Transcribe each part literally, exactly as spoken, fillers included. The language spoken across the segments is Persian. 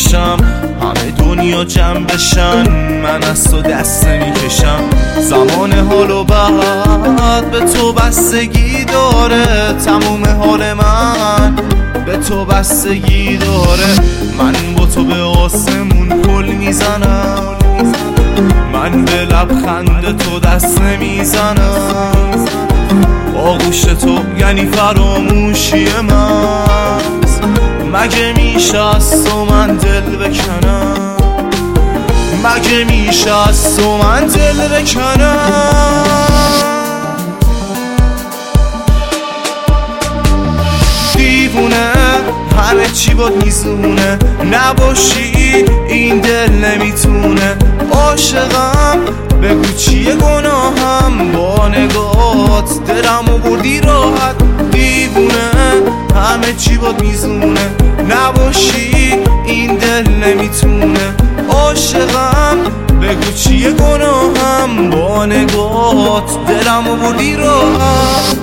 باشم، همه دنیا جمع بشن، من از تو دست نمیکشم. زمان حال و بعد به تو بستگی داره، تموم حال من به تو بستگی داره. من با تو به آسمون پل میزنم، من به لبخند تو دست نمیزنم. آغوش تو یعنی فراموشی من، مگه میشه از تو من دل بکنم، مگه میشه از تو من دل بکنم. دیوونه همه چی باد میزونه، نباشی این دل نمیتونه. عاشقم بگو چیه گناهم، با نگات دلمو بردی راحت. دیوونه همه چی باد میزونه، نباشی این دل نمیتونه. عاشقم بگو چیه گناهم، با نگات دلمو بردی راحت.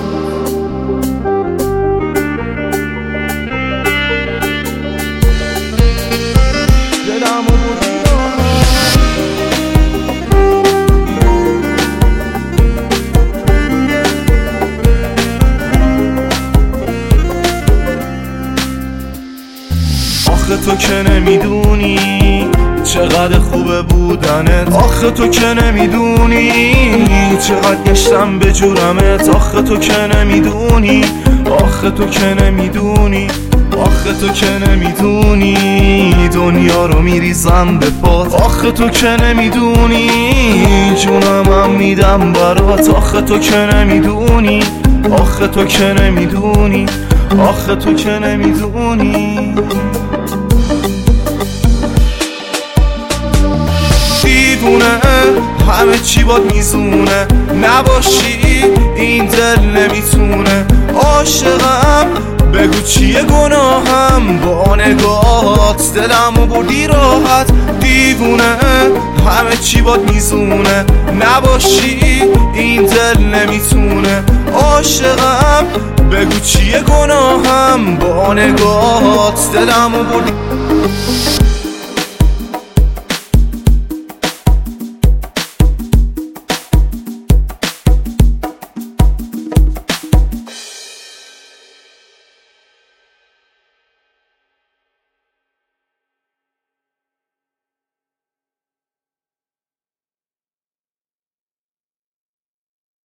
آخه تو که نمیدونی چقدر خوبه بودنت، آخه تو که نمیدونی چقدر گشتم به جورمت. آخه تو که نمیدونی، آخه تو که نمیدونی، آخه تو که نمیدونی دنیا رو میریزم به پات. آخه تو که نمیدونی جونمم میدم برات. آخه تو که نمیدونی، آخه تو که نمیدونی، آخه تو که نمیدونی. دیوونه همه چی باد میزونه، نباشی این دل نمیتونه. عاشقم بگو چیه گناهم، با نگات دلمو بردی راحت. دیوونه همه چی باد میزونه، نباشی این دل نمیتونه. عاشقم بگو چیه گناهم، با نگات دلمو بردی